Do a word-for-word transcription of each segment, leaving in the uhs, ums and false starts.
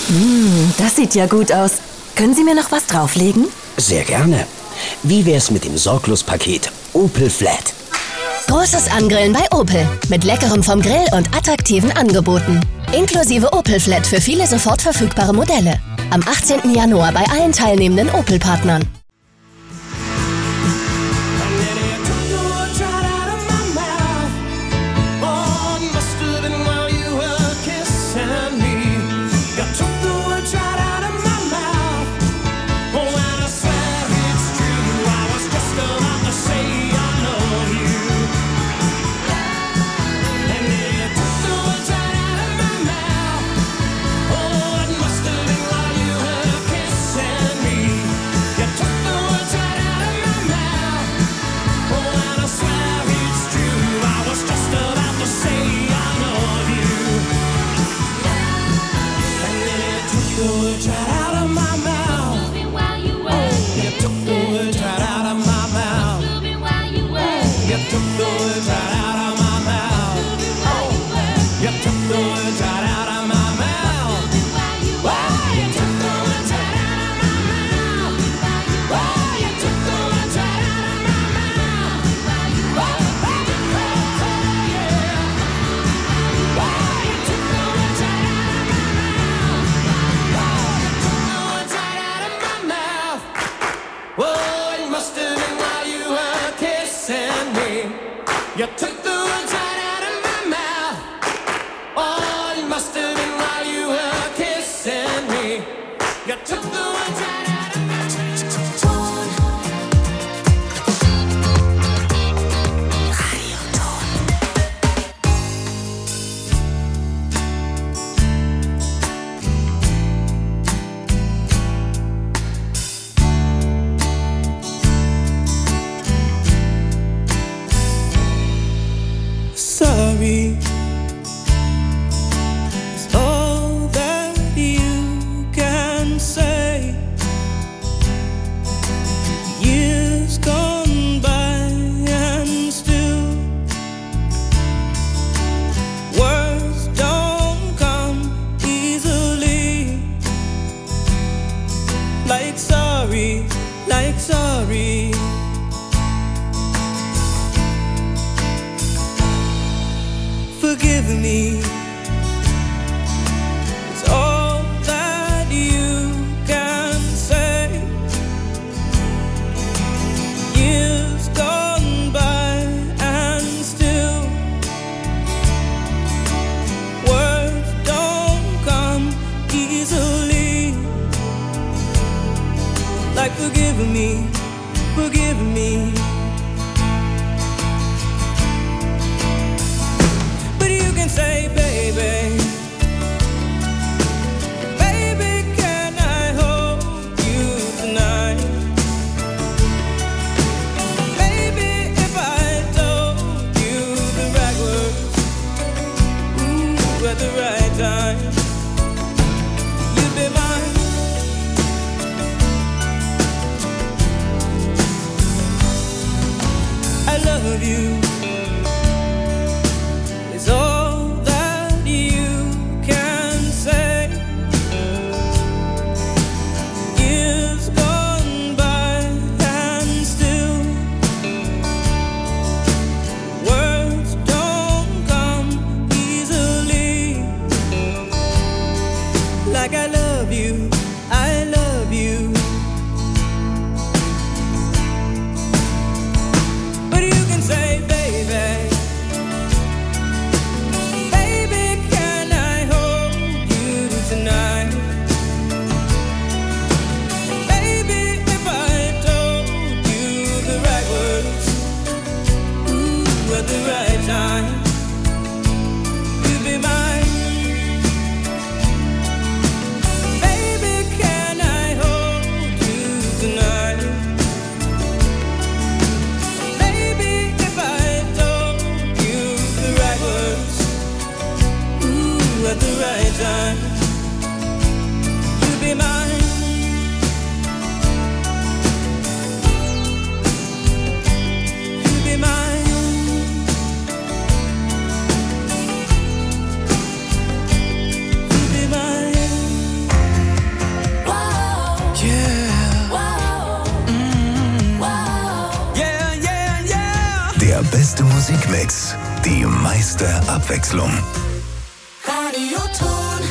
Mm, das sieht ja gut aus. Können Sie mir noch was drauflegen? Sehr gerne. Wie wär's mit dem Sorglos-Paket Opel Flat? Großes Angrillen bei Opel. Mit Leckerem vom Grill und attraktiven Angeboten. Inklusive Opel Flat für viele sofort verfügbare Modelle. Am achtzehnten Januar bei allen teilnehmenden Opel-Partnern. You took the words right out of my mouth. Oh, you must have been while you were kissing me. You took the words right out of my mouth. Sorry is all that you can say. Years gone by and still words don't come easily. Like sorry, like sorry. Forgive me, it's all that you can say. Years gone by and still words don't come easily. Like forgive me, forgive me. Say, baby, baby, can I hold you tonight? Baby, if I told you the right words, ooh, at the right time, you'd be mine. I love you. It's all like I love you, I love you. But you can say, baby, baby, can I hold you tonight? Baby, if I told you the right words, ooh, at the right time, you'd be mine. At the right time, you'd be mine. You'd be mine. You'd be mine. beste Musikmix, die meiste Abwechslung. Radioton.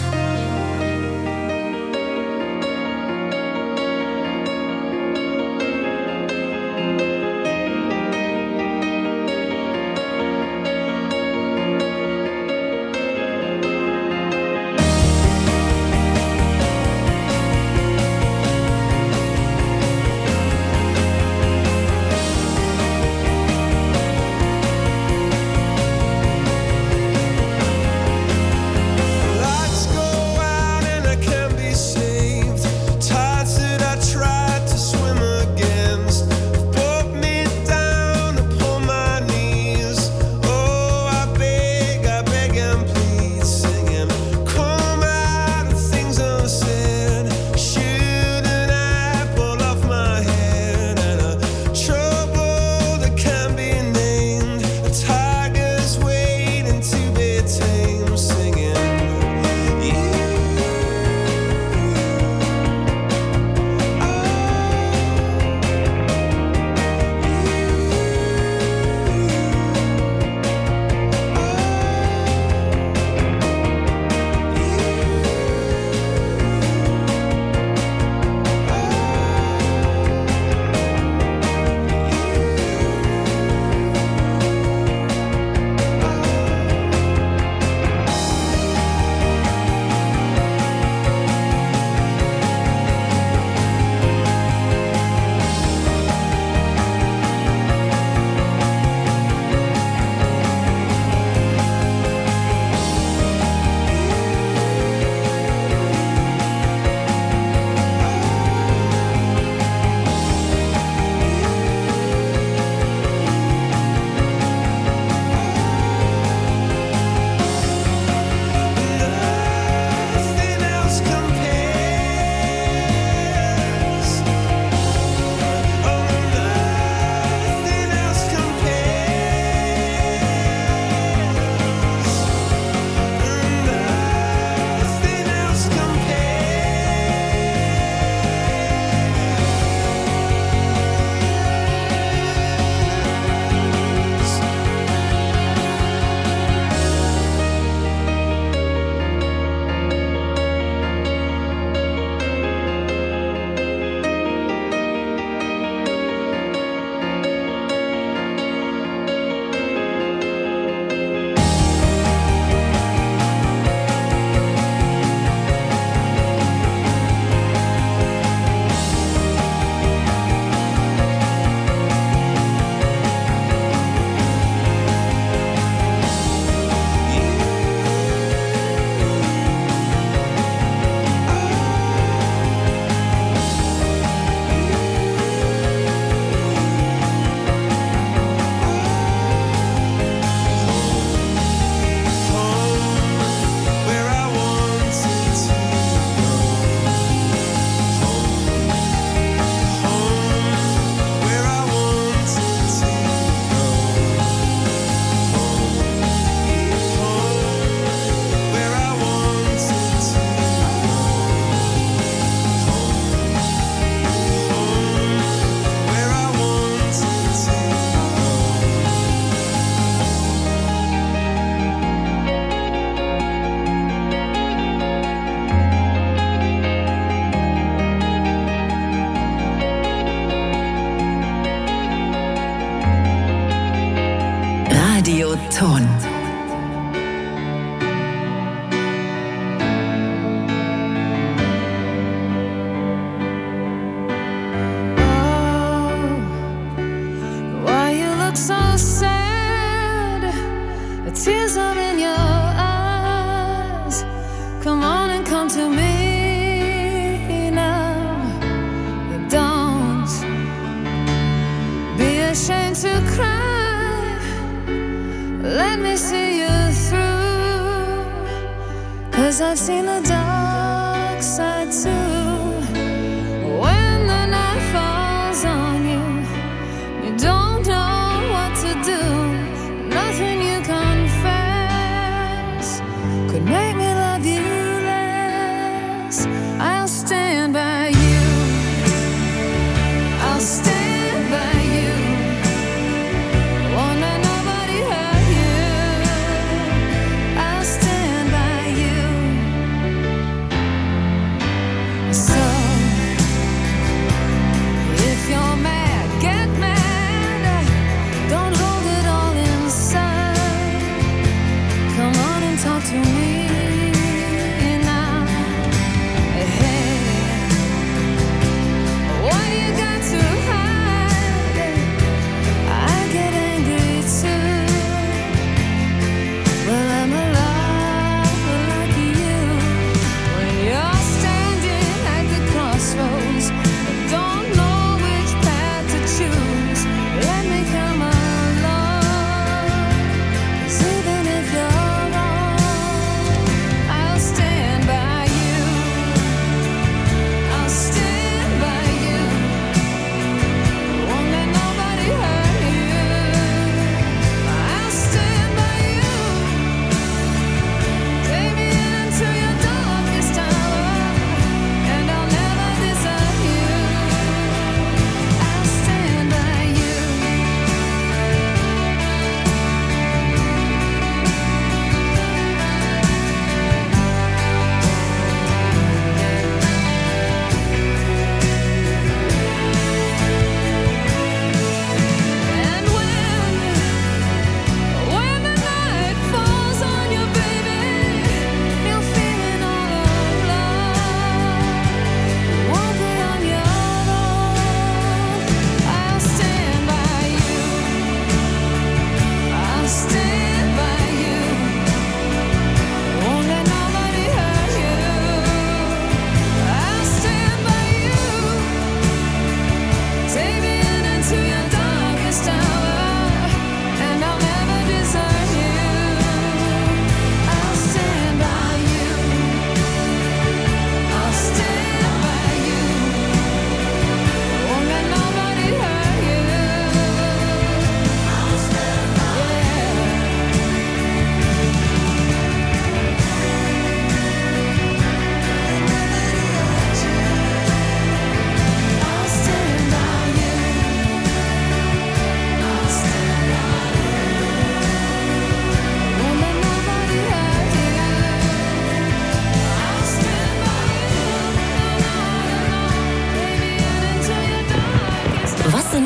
Radioton. Tears are in your eyes. Come on and come to me now. Don't be ashamed to cry. Let me see you through. 'Cause I've seen the dark side too. When the night falls on you, you don't know what to do. Nothing you confess could make me love you less. I'll stand by you. I'll stand by you. One and all.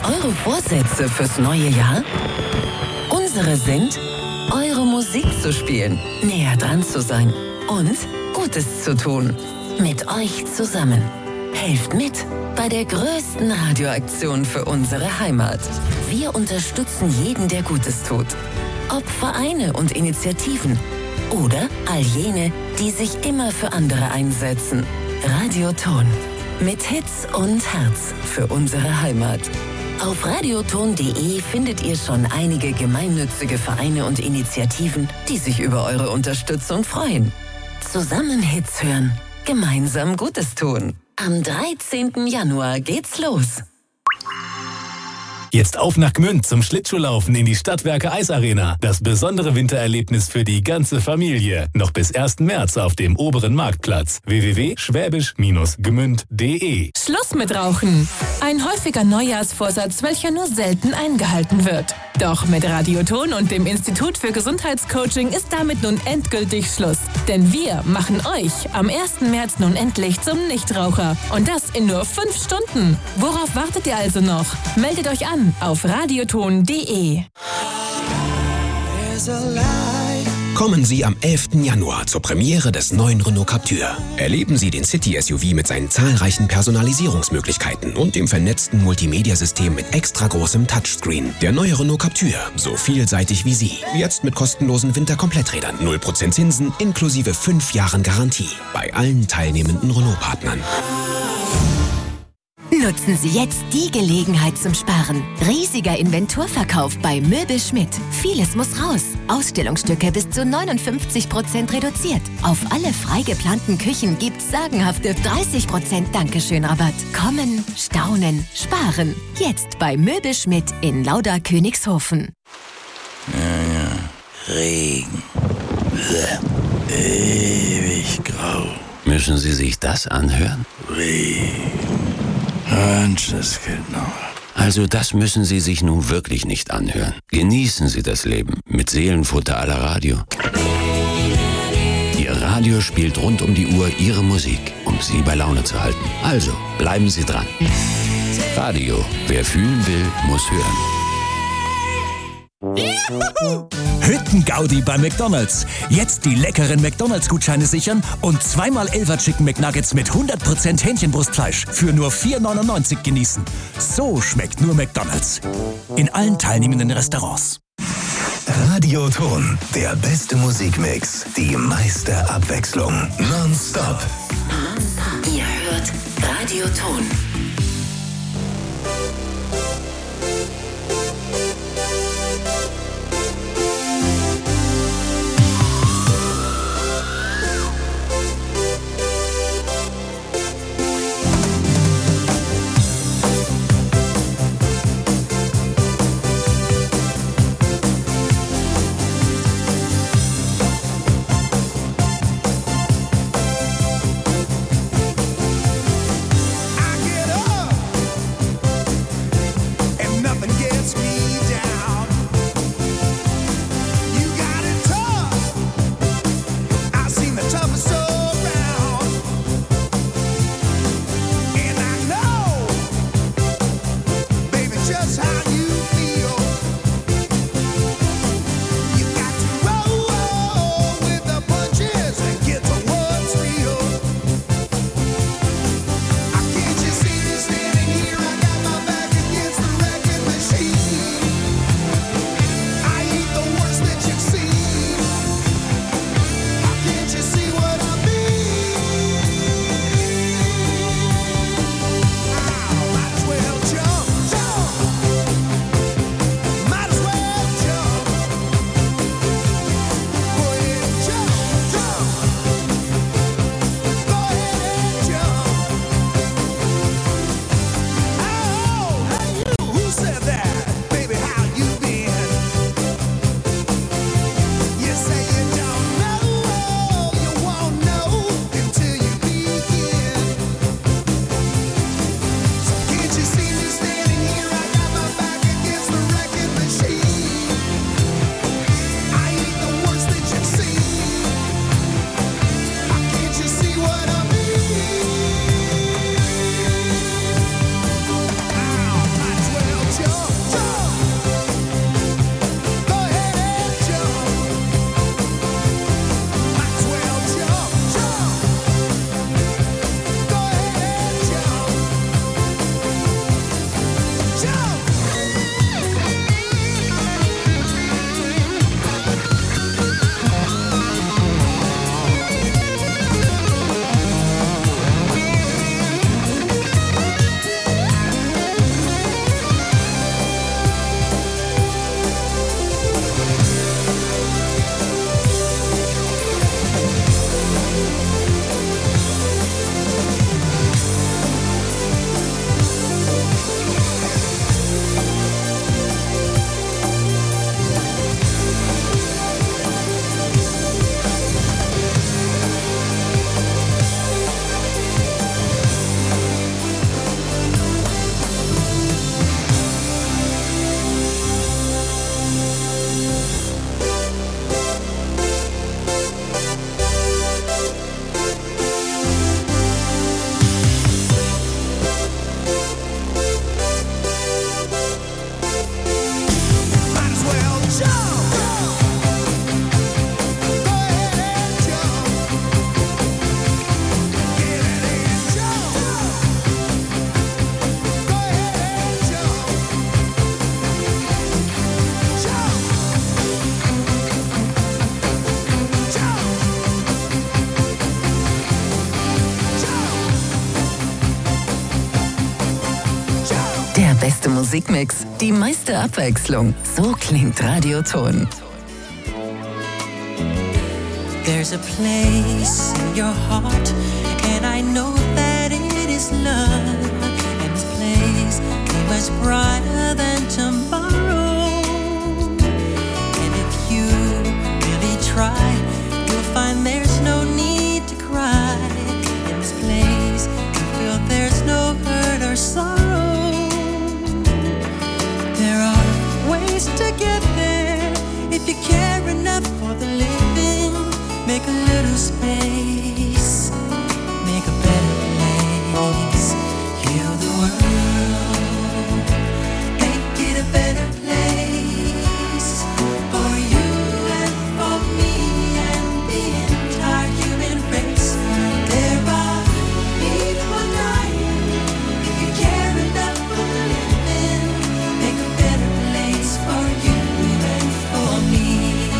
eure Vorsätze fürs neue Jahr? Unsere sind, eure Musik zu spielen, näher dran zu sein und Gutes zu tun. Mit euch zusammen. Helft mit bei der größten Radioaktion für unsere Heimat. Wir unterstützen jeden, der Gutes tut. Ob Vereine und Initiativen oder all jene, die sich immer für andere einsetzen. Radioton. Mit Hits und Herz für unsere Heimat. Auf radioton punkt de findet ihr schon einige gemeinnützige Vereine und Initiativen, die sich über eure Unterstützung freuen. Zusammen Hits hören, gemeinsam Gutes tun. Am dreizehnten Januar geht's los. Jetzt auf nach Gmünd zum Schlittschuhlaufen in die Stadtwerke Eisarena. Das besondere Wintererlebnis für die ganze Familie. Noch bis ersten März auf dem oberen Marktplatz. w w w punkt schwäbisch gmünd punkt de. Schluss mit Rauchen. Ein häufiger Neujahrsvorsatz, welcher nur selten eingehalten wird. Doch mit Radioton und dem Institut für Gesundheitscoaching ist damit nun endgültig Schluss. Denn wir machen euch am ersten März nun endlich zum Nichtraucher. Und das in nur fünf Stunden. Worauf wartet ihr also noch? Meldet euch an auf radioton punkt de. Kommen Sie am elften Januar zur Premiere des neuen Renault Captur. Erleben Sie den City-S U V mit seinen zahlreichen Personalisierungsmöglichkeiten und dem vernetzten Multimedia-System mit extra großem Touchscreen. Der neue Renault Captur, so vielseitig wie Sie. Jetzt mit kostenlosen Winterkompletträdern, null Prozent Zinsen inklusive fünf Jahren Garantie. Bei allen teilnehmenden Renault-Partnern. Nutzen Sie jetzt die Gelegenheit zum Sparen. Riesiger Inventurverkauf bei Möbel Schmidt. Vieles muss raus. Ausstellungsstücke bis zu neunundfünfzig Prozent reduziert. Auf alle frei geplanten Küchen gibt's sagenhafte dreißig Prozent Dankeschön-Rabatt. Kommen, staunen, sparen. Jetzt bei Möbel Schmidt in Lauda Königshofen. Ja, ja. Regen. Ewig grau. Müssen Sie sich das anhören? Regen. Genau. Also das müssen Sie sich nun wirklich nicht anhören. Genießen Sie das Leben mit Seelenfutter à la Radio. Ihr Radio spielt rund um die Uhr Ihre Musik, um Sie bei Laune zu halten. Also bleiben Sie dran. Radio, wer fühlen will, muss hören. Juhu! Hüttengaudi bei McDonald's. Jetzt die leckeren McDonald's-Gutscheine sichern und zweimal Elfer Chicken McNuggets mit hundert Prozent Hähnchenbrustfleisch für nur vier neunundneunzig genießen. So schmeckt nur McDonald's. In allen teilnehmenden Restaurants. Radioton, der beste Musikmix, die meiste Abwechslung. Nonstop. Ihr hört Radioton. I get beste Musikmix, die meiste Abwechslung. So klingt Radioton. There's a place in your heart, and I know that it is love. And this place is much brighter than tomorrow. And if you really try, you'll find there's no need to cry. In this place, you feel there's no hurt or sorrow. There are ways to get there if you care enough for the living. Make a little space, make a better place, heal the world, make it a better place for you and for me and the entire human race. There are people dying. If you care enough for the living, make a better place for you and for me.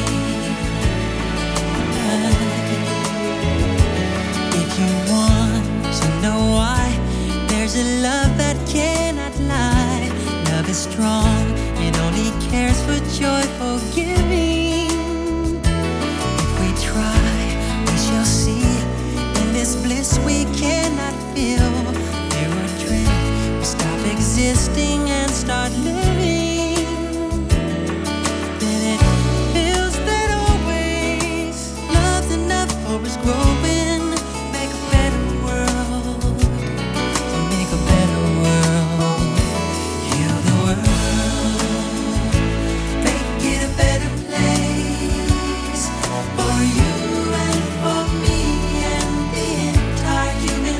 If you want to know why, there's a love that cannot lie. Love is strong, it only cares for joyful giving. If we try, we shall see. In this bliss we cannot feel. There are dreams, we stop existing and start living. Then it feels that always love's enough for us growing. Make a better world, make a better world, heal the world, make it a better place for you and for me and the entire human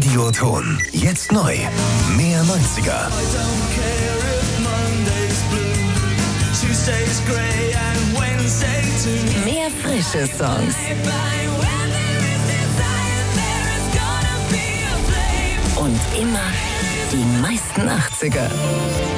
Radioton. Jetzt neu. Mehr neunziger. Mehr frische Songs. Und immer die meisten achtziger.